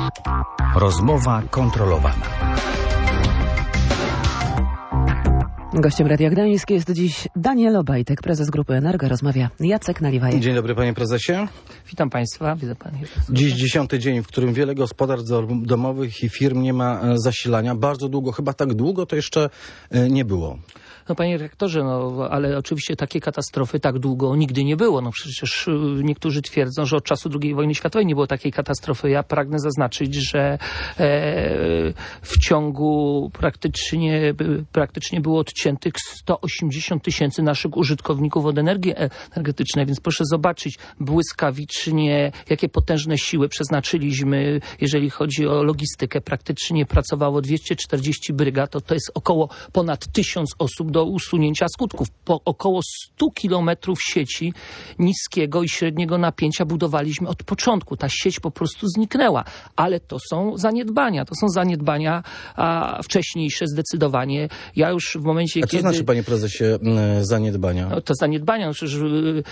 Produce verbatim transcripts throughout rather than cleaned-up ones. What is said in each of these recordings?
Rozmowa kontrolowana. Gościem Radia Gdańsk jest dziś Daniel Obajtek, prezes Grupy Energa. Rozmawia Jacek Naliwajek. Dzień dobry, panie prezesie. Witam państwa. Witam panie. Dziś dziesiąty dzień, w którym wiele gospodarstw domowych i firm nie ma zasilania. Bardzo długo, chyba tak długo to jeszcze nie było. No panie rektorze, no ale oczywiście takiej katastrofy tak długo nigdy nie było. No przecież niektórzy twierdzą, że od czasu drugiej wojny światowej nie było takiej katastrofy. Ja pragnę zaznaczyć, że e, w ciągu praktycznie, praktycznie było odciętych sto osiemdziesiąt tysięcy naszych użytkowników od energii energetycznej, więc proszę zobaczyć błyskawicznie, jakie potężne siły przeznaczyliśmy, jeżeli chodzi o logistykę. Praktycznie pracowało dwieście czterdzieści brygad, to, to jest około ponad tysiąc osób do usunięcia skutków. Po około stu kilometrów sieci niskiego i średniego napięcia budowaliśmy od początku. Ta sieć po prostu zniknęła. Ale to są zaniedbania. To są zaniedbania a wcześniejsze zdecydowanie. Ja już w momencie, kiedy... A co kiedy... znaczy, panie prezesie, zaniedbania? No, to zaniedbania. No, przecież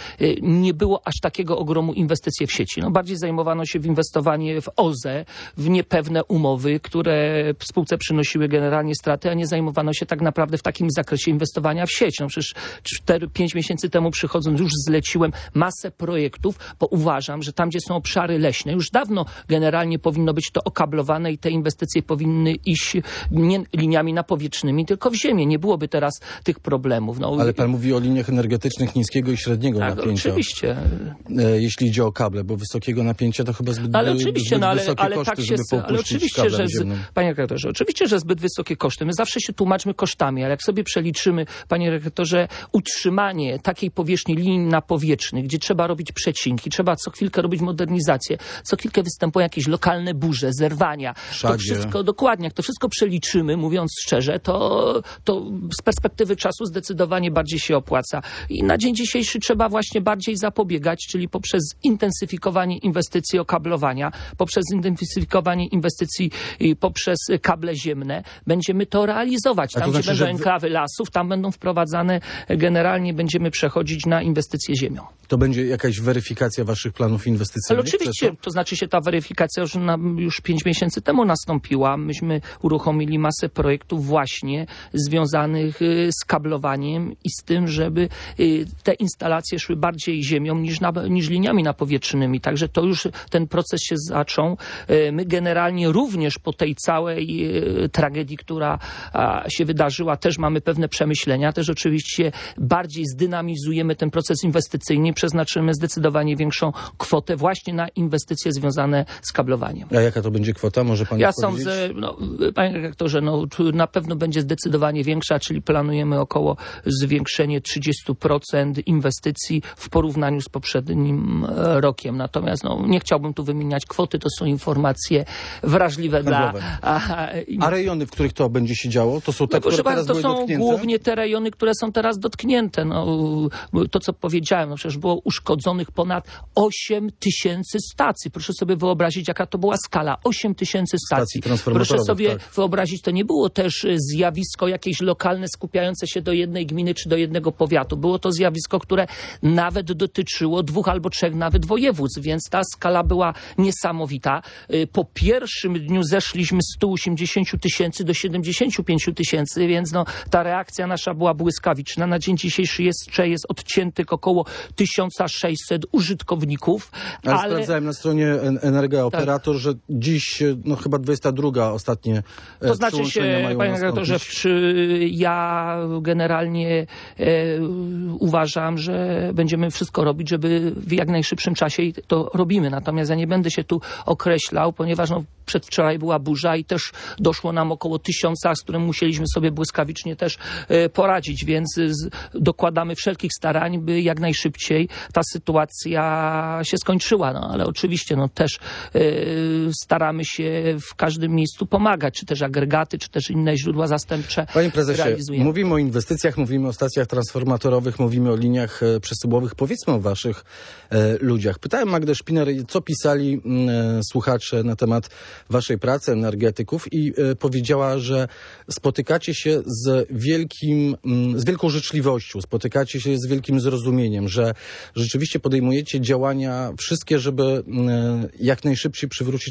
nie było aż takiego ogromu inwestycji w sieci. No, bardziej zajmowano się w inwestowanie w O Z E, w niepewne umowy, które spółce przynosiły generalnie straty, a nie zajmowano się tak naprawdę w takim zakresie inwestowania w sieć. No przecież cztery pięć miesięcy temu przychodząc już zleciłem masę projektów, bo uważam, że tam, gdzie są obszary leśne, już dawno generalnie powinno być to okablowane i te inwestycje powinny iść nie liniami napowietrznymi, tylko w ziemię. Nie byłoby teraz tych problemów. No, ale pan mówi o liniach energetycznych niskiego i średniego tak, napięcia. Oczywiście. Jeśli idzie o kable, bo wysokiego napięcia to chyba zbyt, ale oczywiście, zbyt no, ale, wysokie ale koszty, tak się, żeby popuścić ale oczywiście, że z, panie rektorze, oczywiście, że zbyt wysokie koszty. My zawsze się tłumaczmy kosztami, ale jak sobie przeliczymy, panie rektorze, utrzymanie takiej powierzchni linii napowietrznych, gdzie trzeba robić przecinki, trzeba co chwilkę robić modernizację, co chwilkę występują jakieś lokalne burze, zerwania. Szadzie. To wszystko, dokładnie, jak to wszystko przeliczymy, mówiąc szczerze, to, to z perspektywy czasu zdecydowanie bardziej się opłaca. I na dzień dzisiejszy trzeba właśnie bardziej zapobiegać, czyli poprzez intensyfikowanie inwestycji okablowania, poprzez intensyfikowanie inwestycji poprzez kable ziemne, będziemy to realizować. Tam, to znaczy, gdzie będą że... enklawy lasów, tam będą wprowadzane, generalnie będziemy przechodzić na inwestycje ziemią. To będzie jakaś weryfikacja waszych planów inwestycyjnych? Ale oczywiście, to? to znaczy się ta weryfikacja już, na, już pięć miesięcy temu nastąpiła. Myśmy uruchomili masę projektów właśnie związanych z kablowaniem i z tym, żeby te instalacje szły bardziej ziemią niż, na, niż liniami napowietrznymi. Także to już ten proces się zaczął. My generalnie również po tej całej tragedii, która się wydarzyła, też mamy pewne przemyślenia. Też oczywiście bardziej zdynamizujemy ten proces inwestycyjny, przeznaczymy zdecydowanie większą kwotę właśnie na inwestycje związane z kablowaniem. A jaka to będzie kwota? Może pan Ja powiedzieć? sądzę, no, panie rektorze, no, na pewno będzie zdecydowanie większa, czyli planujemy około zwiększenie trzydzieści procent inwestycji w porównaniu z poprzednim rokiem. Natomiast no, nie chciałbym tu wymieniać kwoty, to są informacje wrażliwe Handlowe. dla... A, A rejony, w których to będzie się działo? To są te, no, które proszę teraz bardzo, były to są dotknięte? głównie te rejony, które są teraz dotknięte. No, to, co powiedziałem, no przecież było uszkodzonych ponad osiem tysięcy stacji. Proszę sobie wyobrazić, jaka to była skala. osiem tysięcy stacji. stacji Proszę sobie tak. wyobrazić, to nie było też zjawisko jakieś lokalne, skupiające się do jednej gminy czy do jednego powiatu. Było to zjawisko, które nawet dotyczyło dwóch albo trzech nawet województw, więc ta skala była niesamowita. Po pierwszym dniu zeszliśmy z stu osiemdziesięciu tysięcy do siedemdziesięciu pięciu tysięcy, więc no, ta reakcja nasza była błyskawiczna. Na dzień dzisiejszy jeszcze jest odciętych około tysiąc sześćset użytkowników. Ale, ale... sprawdzałem na stronie Energa Operator, tak. że dziś no chyba dwudziesta druga ostatnie To znaczy się, panie redaktorze, ja generalnie e, uważam, że będziemy wszystko robić, żeby w jak najszybszym czasie i to robimy. Natomiast ja nie będę się tu określał, ponieważ no, przedwczoraj była burza i też doszło nam około tysiąca, z którym musieliśmy sobie błyskawicznie też e, poradzić, więc z, dokładamy wszelkich starań, by jak najszybciej ta sytuacja się skończyła. No, ale oczywiście no, też e, staramy się w każdym miejscu pomagać, czy też agregaty, czy też inne źródła zastępcze. Panie prezesie, realizujemy. Mówimy o inwestycjach, mówimy o stacjach transformatorowych, mówimy o liniach e, przesyłowych. Powiedzmy o waszych e, ludziach. Pytałem Magdę Szpiner, co pisali e, słuchacze na temat waszej pracy, energetyków, i e, powiedziała, że spotykacie się z wielkim, m, z wielką życzliwością, spotykacie się z wielkim zrozumieniem, że rzeczywiście podejmujecie działania wszystkie, żeby m, jak najszybciej przywrócić ten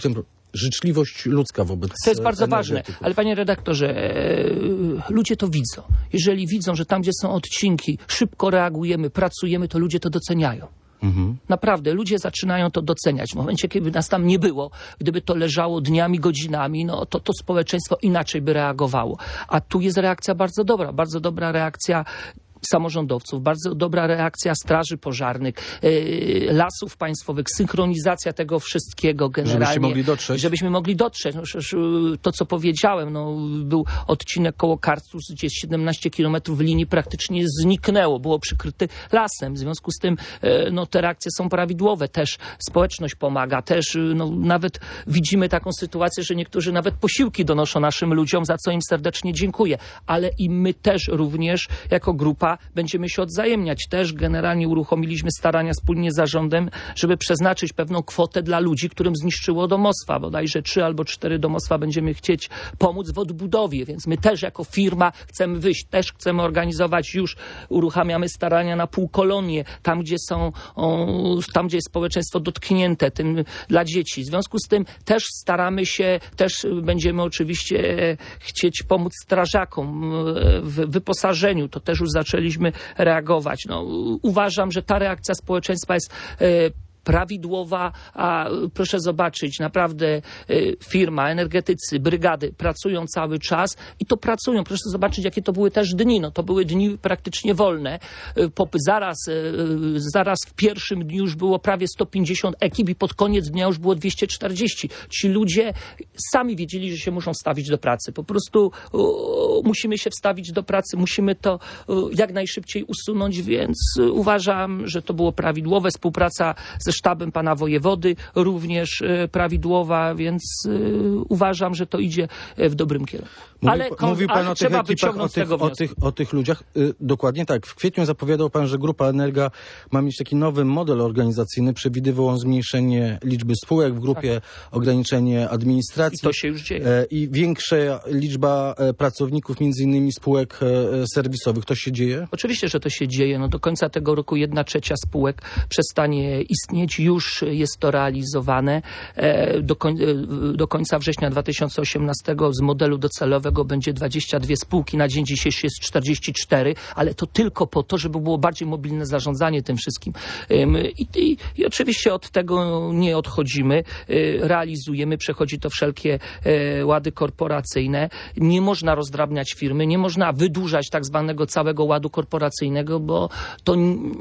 życzliwość ludzka wobec To jest bardzo ważne, energetyków. ale panie redaktorze, e, ludzie to widzą. Jeżeli widzą, że tam, gdzie są odcinki, szybko reagujemy, pracujemy, to ludzie to doceniają. Mhm. Naprawdę, ludzie zaczynają to doceniać. W momencie, kiedy nas tam nie było, gdyby to leżało dniami, godzinami, no to to społeczeństwo inaczej by reagowało. A tu jest reakcja bardzo dobra, bardzo dobra reakcja samorządowców, bardzo dobra reakcja straży pożarnych, yy, lasów państwowych, synchronizacja tego wszystkiego generalnie. Żebyście mogli dotrzeć. Żebyśmy mogli dotrzeć. No, przecież, yy, to, co powiedziałem, no, był odcinek koło Karctus, gdzie siedemnaście kilometrów linii praktycznie zniknęło, było przykryte lasem. W związku z tym yy, no, te reakcje są prawidłowe. Też społeczność pomaga, też yy, no, nawet widzimy taką sytuację, że niektórzy nawet posiłki donoszą naszym ludziom, za co im serdecznie dziękuję. Ale i my też również jako grupa będziemy się odwzajemniać. Też generalnie uruchomiliśmy starania wspólnie z zarządem, żeby przeznaczyć pewną kwotę dla ludzi, którym zniszczyło domostwa. Bodajże trzy albo cztery domostwa będziemy chcieć pomóc w odbudowie, więc my też jako firma chcemy wyjść, też chcemy organizować, już uruchamiamy starania na półkolonie, tam gdzie są, o, tam gdzie jest społeczeństwo dotknięte, tym dla dzieci. W związku z tym też staramy się, też będziemy oczywiście chcieć pomóc strażakom w wyposażeniu. To też już zaczęliśmy reagować. No, uważam, że ta reakcja społeczeństwa jest e, prawidłowa, a proszę zobaczyć, naprawdę y, firma, energetycy, brygady pracują cały czas i to pracują. Proszę zobaczyć, jakie to były też dni. No, to były dni praktycznie wolne. Y, pop, zaraz, y, zaraz w pierwszym dniu już było prawie sto pięćdziesiąt ekip i pod koniec dnia już było dwieście czterdzieści. Ci ludzie sami wiedzieli, że się muszą wstawić do pracy. Po prostu y, musimy się wstawić do pracy, musimy to y, jak najszybciej usunąć, więc y, uważam, że to było prawidłowe. Współpraca ze sztabem pana wojewody również y, prawidłowa, więc y, uważam, że to idzie w dobrym kierunku. Mówi, ale mówił pan ale o tych trzeba ekipach, wyciągnąć o z tego tych, o, wnioski. tych, o tych ludziach. Y, dokładnie tak. W kwietniu zapowiadał pan, że Grupa Energa ma mieć taki nowy model organizacyjny. Przewidywał on zmniejszenie liczby spółek w grupie, tak. ograniczenie administracji. I to się już dzieje. E, I większa liczba e, pracowników, między innymi spółek e, serwisowych. To się dzieje? Oczywiście, że to się dzieje. No, do końca tego roku jedna trzecia spółek przestanie istnieć. Już jest to realizowane. E, do, koń, e, do końca września dwa tysiące osiemnastego z modelu docelowego będzie dwadzieścia dwie spółki. Na dzień dzisiejszy jest czterdzieści cztery, ale to tylko po to, żeby było bardziej mobilne zarządzanie tym wszystkim. I, i, i oczywiście od tego nie odchodzimy. Realizujemy, przechodzi to wszelkie łady korporacyjne. Nie można rozdrabniać firmy, nie można wydłużać tak zwanego całego ładu korporacyjnego, bo to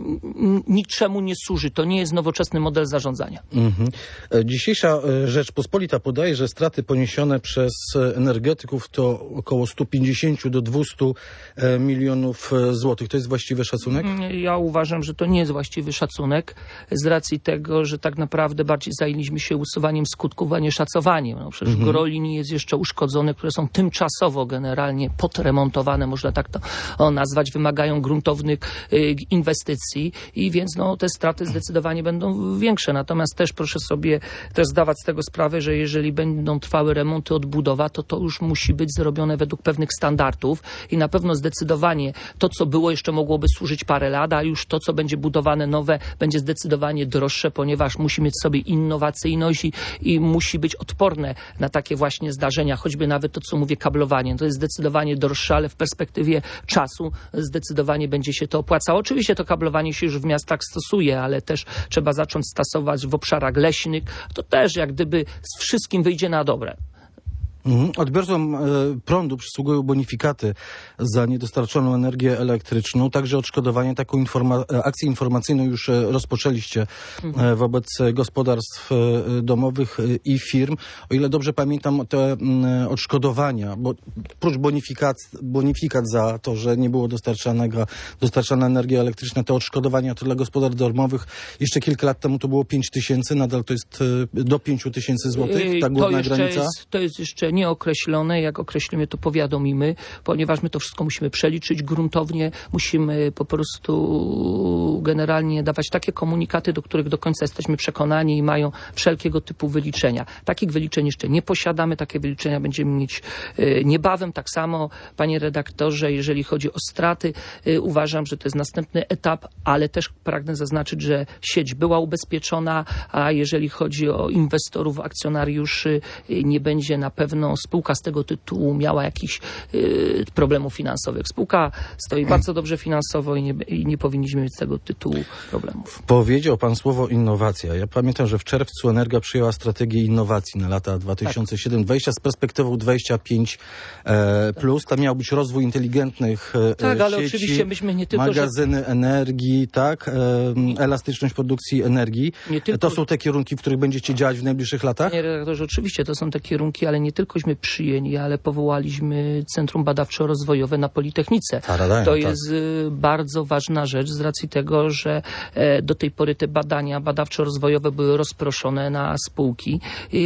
niczemu nie służy. To nie jest nowoczesny model zarządzania. Mhm. Dzisiejsza Rzeczpospolita podaje, że straty poniesione przez energetyków to około sto pięćdziesiąt do dwustu milionów złotych. To jest właściwy szacunek? Ja uważam, że to nie jest właściwy szacunek z racji tego, że tak naprawdę bardziej zajęliśmy się usuwaniem skutków, a nie szacowaniem. No przecież Mhm. gro linii jest jeszcze uszkodzonych, które są tymczasowo generalnie podremontowane, można tak to o, nazwać, wymagają gruntownych y, inwestycji i więc no, te straty zdecydowanie będą większe. Natomiast też proszę sobie też zdawać z tego sprawę, że jeżeli będą trwały remonty, odbudowa, to to już musi być zrobione według pewnych standardów i na pewno zdecydowanie to, co było, jeszcze mogłoby służyć parę lat, a już to, co będzie budowane nowe, będzie zdecydowanie droższe, ponieważ musi mieć sobie innowacyjność i, i musi być odporne na takie właśnie zdarzenia, choćby nawet to, co mówię, kablowanie. To jest zdecydowanie droższe, ale w perspektywie czasu zdecydowanie będzie się to opłacało. Oczywiście to kablowanie się już w miastach stosuje, ale też trzeba zacząć stosować w obszarach leśnych. To też jak gdyby z wszystkim wyjdzie na dobre. Mhm. Odbiorcom e, prądu przysługują bonifikaty za niedostarczoną energię elektryczną, także odszkodowanie. Taką informa- akcję informacyjną już e, rozpoczęliście e, wobec gospodarstw e, domowych e, i firm. O ile dobrze pamiętam, te m, odszkodowania, bo prócz bonifikat, bonifikat za to, że nie było dostarczanego, dostarczana energia elektryczna, te odszkodowania to dla gospodarstw domowych jeszcze kilka lat temu to było pięć tysięcy, nadal to jest e, do pięciu tysięcy złotych, ta to górna jeszcze granica? Jest, to jest jeszcze nieokreślone. Jak określimy, to powiadomimy, ponieważ my to wszystko musimy przeliczyć gruntownie. Musimy po prostu generalnie dawać takie komunikaty, do których do końca jesteśmy przekonani i mają wszelkiego typu wyliczenia. Takich wyliczeń jeszcze nie posiadamy. Takie wyliczenia będziemy mieć niebawem. Tak samo, panie redaktorze, jeżeli chodzi o straty, uważam, że to jest następny etap, ale też pragnę zaznaczyć, że sieć była ubezpieczona, a jeżeli chodzi o inwestorów, akcjonariuszy, nie będzie na pewno spółka z tego tytułu miała jakichś y, problemów finansowych. Spółka stoi bardzo dobrze finansowo i nie, i nie powinniśmy mieć z tego tytułu problemów. Powiedział pan słowo innowacja. Ja pamiętam, że w czerwcu Energa przyjęła strategię innowacji na lata dwa tysiące siedem dwadzieścia z perspektywą dwadzieścia pięć e, plus. Tam miał być rozwój inteligentnych e, tak, ale sieci, oczywiście myśmy nie tylko, magazyny że... energii, tak, e, elastyczność produkcji energii. Tylko... To są te kierunki, w których będziecie działać w najbliższych latach? Panie redaktorze, oczywiście to są te kierunki, ale nie tylkośmy przyjęli, ale powołaliśmy Centrum Badawczo-Rozwojowe na Politechnice. Paradajem, to tak. jest bardzo ważna rzecz z racji tego, że do tej pory te badania badawczo-rozwojowe były rozproszone na spółki,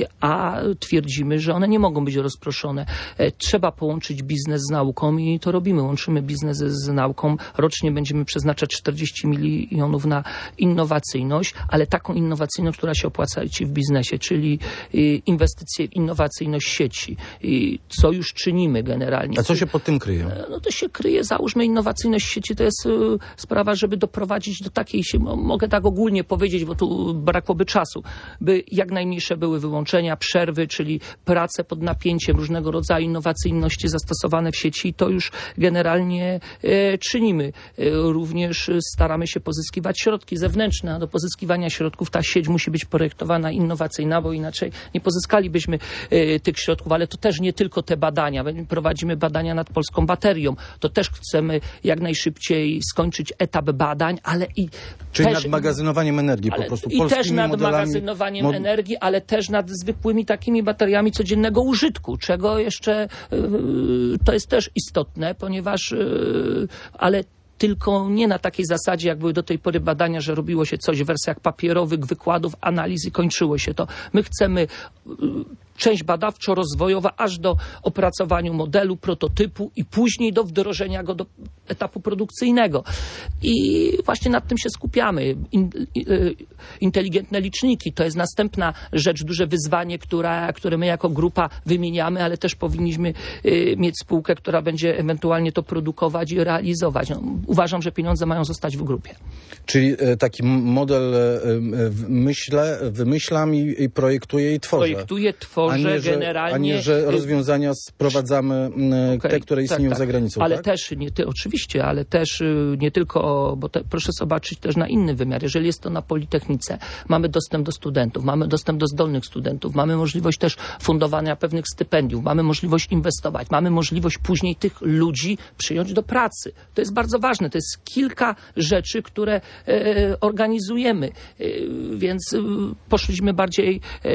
a twierdzimy, że one nie mogą być rozproszone. Trzeba połączyć biznes z nauką i to robimy. Łączymy biznes z nauką. Rocznie będziemy przeznaczać czterdzieści milionów na innowacyjność, ale taką innowacyjność, która się opłaca ci w biznesie, czyli inwestycje w innowacyjność sieci. Co już czynimy generalnie. A co się pod tym kryje? No to się kryje, załóżmy, innowacyjność sieci to jest y, sprawa, żeby doprowadzić do takiej, mogę tak ogólnie powiedzieć, bo tu brakłoby czasu, by jak najmniejsze były wyłączenia, przerwy, czyli prace pod napięciem, różnego rodzaju innowacyjności zastosowane w sieci i to już generalnie y, czynimy. Y, również staramy się pozyskiwać środki zewnętrzne, a do pozyskiwania środków ta sieć musi być projektowana innowacyjna, bo inaczej nie pozyskalibyśmy y, tych środków, ale to też nie tylko te badania. Prowadzimy badania nad polską baterią. To też chcemy jak najszybciej skończyć etap badań, ale i Czyli też, nad magazynowaniem energii ale, po prostu. I też nad modelami, magazynowaniem mod... energii, ale też nad zwykłymi takimi bateriami codziennego użytku, czego jeszcze yy, to jest też istotne, ponieważ yy, ale tylko nie na takiej zasadzie, jak były do tej pory badania, że robiło się coś w wersjach papierowych, wykładów, analiz i kończyło się to. My chcemy część badawczo-rozwojowa aż do opracowania modelu, prototypu i później do wdrożenia go do etapu produkcyjnego. I właśnie nad tym się skupiamy. In, in, inteligentne liczniki to jest następna rzecz, duże wyzwanie, która, które my jako grupa wymieniamy, ale też powinniśmy y, mieć spółkę, która będzie ewentualnie to produkować i realizować. No, uważam, że pieniądze mają zostać w grupie. Czyli y, taki model y, myślę, wymyślam i, i projektuję i tworzę. Projektuję, tworzę. A nie, że, generalnie, a nie, że rozwiązania sprowadzamy okay, te, które istnieją tak, tak. za granicą. Ale tak? też, nie ty, oczywiście, ale też nie tylko, bo te, proszę zobaczyć też na inny wymiar. Jeżeli jest to na Politechnice, mamy dostęp do studentów, mamy dostęp do zdolnych studentów, mamy możliwość też fundowania pewnych stypendiów, mamy możliwość inwestować, mamy możliwość później tych ludzi przyjąć do pracy. To jest bardzo ważne. To jest kilka rzeczy, które e, organizujemy, e, więc e, poszliśmy bardziej e,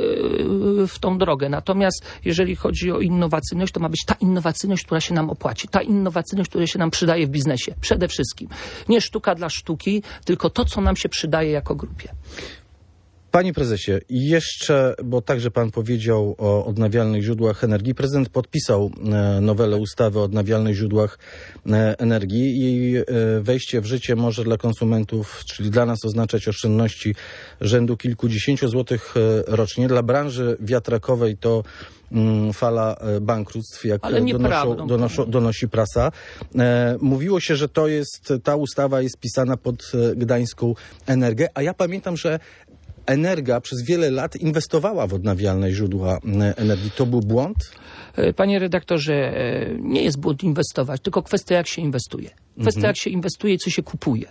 w tą drogę. Natomiast jeżeli chodzi o innowacyjność, to ma być ta innowacyjność, która się nam opłaci. Ta innowacyjność, która się nam przydaje w biznesie. Przede wszystkim. Nie sztuka dla sztuki, tylko to, co nam się przydaje jako grupie. Panie prezesie, jeszcze, bo także pan powiedział o odnawialnych źródłach energii, prezydent podpisał nowelę ustawy o odnawialnych źródłach energii. Jej wejście w życie może dla konsumentów, czyli dla nas, oznaczać oszczędności rzędu kilkudziesięciu złotych rocznie. Dla branży wiatrakowej to fala bankructw, jak donoszą, donoszą, donosi prasa. E, mówiło się, że to jest, ta ustawa jest pisana pod gdańską Energę, a ja pamiętam, że Energa przez wiele lat inwestowała w odnawialne źródła energii. To był błąd? Panie redaktorze, nie jest błąd inwestować, tylko kwestia, jak się inwestuje. Kwestia, mhm. jak się inwestuje i co się kupuje.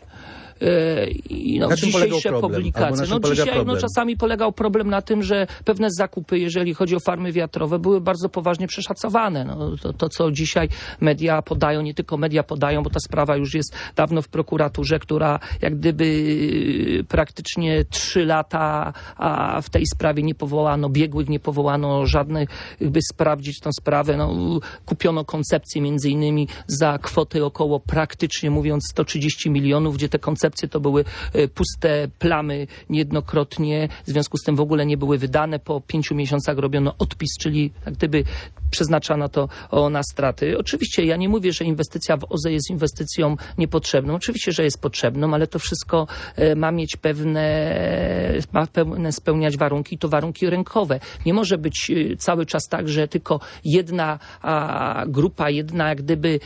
I no, dzisiejsze publikacje. No, dzisiaj no, czasami polegał problem na tym, że pewne zakupy, jeżeli chodzi o farmy wiatrowe, były bardzo poważnie przeszacowane. No, to, to, co dzisiaj media podają, nie tylko media podają, bo ta sprawa już jest dawno w prokuraturze, która jak gdyby praktycznie trzy lata, a w tej sprawie nie powołano biegłych, nie powołano żadnych, by sprawdzić tę sprawę. No, kupiono koncepcję między innymi za kwotę około, praktycznie mówiąc, sto trzydzieści milionów, gdzie te koncepcje akcje to były puste plamy niejednokrotnie, w związku z tym w ogóle nie były wydane. Po pięciu miesiącach robiono odpis, czyli jak gdyby przeznaczano to o, na straty. Oczywiście ja nie mówię, że inwestycja w O Z E jest inwestycją niepotrzebną. Oczywiście, że jest potrzebną, ale to wszystko ma mieć pewne, ma pewne spełniać warunki, to warunki rynkowe. Nie może być cały czas tak, że tylko jedna a, grupa, jedna jak gdyby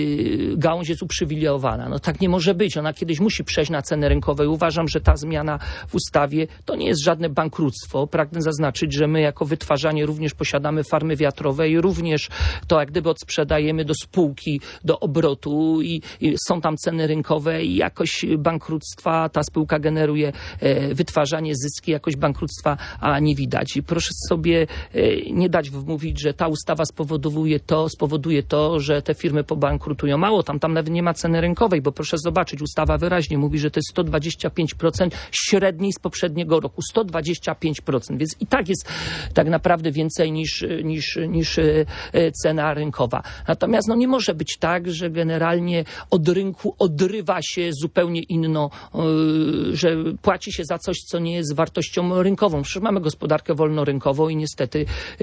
y, gałąź jest uprzywilejowana. No tak nie może być. Ona kiedyś musi przejść na ceny rynkowe i uważam, że ta zmiana w ustawie to nie jest żadne bankructwo. Pragnę zaznaczyć, że my jako wytwarzanie również posiadamy farmy wiatrowe i również to jak gdyby odsprzedajemy do spółki, do obrotu i, i są tam ceny rynkowe i jakoś bankructwa ta spółka generuje e, wytwarzanie, zyski, jakoś bankructwa a nie widać. I proszę sobie e, nie dać wmówić, że ta ustawa spowoduje to, spowoduje to, że te firmy pobankrutują. Mało tam, tam nawet nie ma ceny rynkowej, bo proszę zobaczyć, ustawa wyraźnie mówi, że to jest sto dwadzieścia pięć procent średniej z poprzedniego roku. sto dwadzieścia pięć procent, więc i tak jest tak naprawdę więcej niż, niż, niż cena rynkowa. Natomiast no, nie może być tak, że generalnie od rynku odrywa się zupełnie inno, yy, że płaci się za coś, co nie jest wartością rynkową. Przecież mamy gospodarkę wolnorynkową i niestety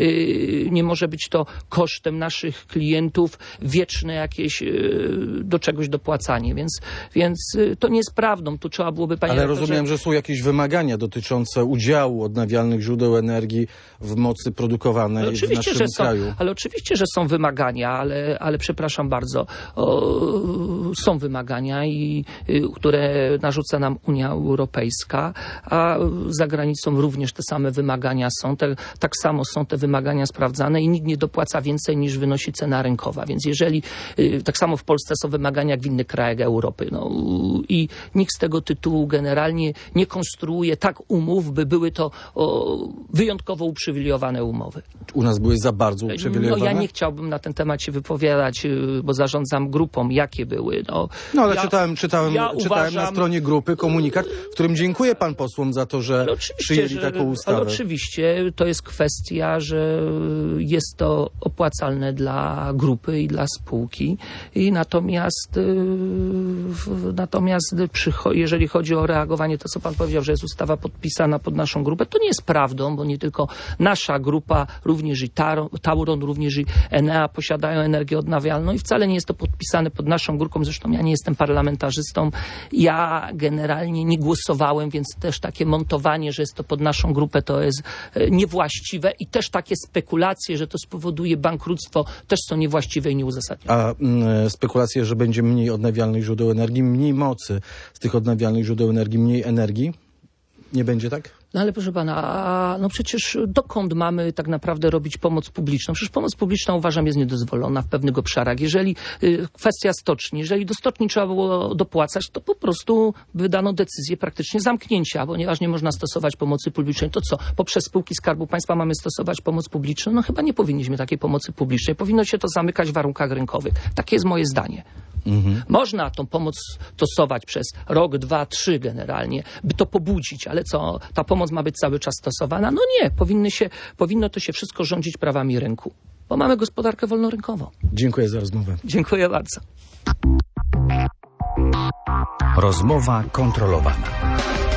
yy, nie może być to kosztem naszych klientów wieczne jakieś yy, do czegoś dopłacanie, więc, więc yy, to nie jest prawdą. Tu trzeba byłoby, panie Ale rektorze... rozumiem, że są jakieś wymagania dotyczące udziału odnawialnych źródeł energii w mocy produkowanej ale oczywiście, w naszym że kraju. Są, ale oczywiście, że są wymagania, ale, ale przepraszam bardzo, o, są wymagania, i, y, które narzuca nam Unia Europejska, a za granicą również te same wymagania są. Te, tak samo są te wymagania sprawdzane i nikt nie dopłaca więcej niż wynosi cena rynkowa. Więc jeżeli, y, tak samo w Polsce są wymagania jak w innych krajach Europy. No, i nikt z tego tytułu generalnie nie konstruuje tak umów, by były to o, wyjątkowo uprzywilejowane umowy. U nas były za bardzo uprzywilejowane? No ja nie chciałbym na ten temat się wypowiadać, bo zarządzam grupą, jakie były. No, no ale ja, czytałem, czytałem, ja czytałem uważam, na stronie grupy komunikat, w którym dziękuję pan posłom za to, że przyjęli że, taką ustawę. Ale oczywiście to jest kwestia, że jest to opłacalne dla grupy i dla spółki. I natomiast yy, natomiast przycho- jeżeli chodzi o reagowanie, to co pan powiedział, że jest ustawa podpisana pod naszą grupę, to nie jest prawdą, bo nie tylko nasza grupa, również i Tauron, również i Enea posiadają energię odnawialną i wcale nie jest to podpisane pod naszą grupą. Zresztą ja nie jestem parlamentarzystą. Ja generalnie nie głosowałem, więc też takie montowanie, że jest to pod naszą grupę, to jest niewłaściwe i też takie spekulacje, że to spowoduje bankructwo, też są niewłaściwe i nieuzasadnione. A mm, spekulacje, że będzie mniej odnawialnych źródeł energii, mniej mocy z tych odnawialnych źródeł energii, mniej energii? Nie będzie tak? No ale proszę pana, a no przecież dokąd mamy tak naprawdę robić pomoc publiczną? Przecież pomoc publiczna uważam jest niedozwolona w pewnych obszarach. Jeżeli y, kwestia stoczni, jeżeli do stoczni trzeba było dopłacać, to po prostu wydano decyzję praktycznie zamknięcia, ponieważ nie można stosować pomocy publicznej. To co? Poprzez spółki Skarbu Państwa mamy stosować pomoc publiczną? No chyba nie powinniśmy takiej pomocy publicznej. Powinno się to zamykać w warunkach rynkowych. Takie jest moje zdanie. Mhm. Można tą pomoc stosować przez rok, dwa, trzy generalnie, by to pobudzić, ale co, ta pomoc ma być cały czas stosowana? No nie, powinny się, powinno to się wszystko rządzić prawami rynku, bo mamy gospodarkę wolnorynkową. Dziękuję za rozmowę. Dziękuję bardzo. Rozmowa kontrolowana.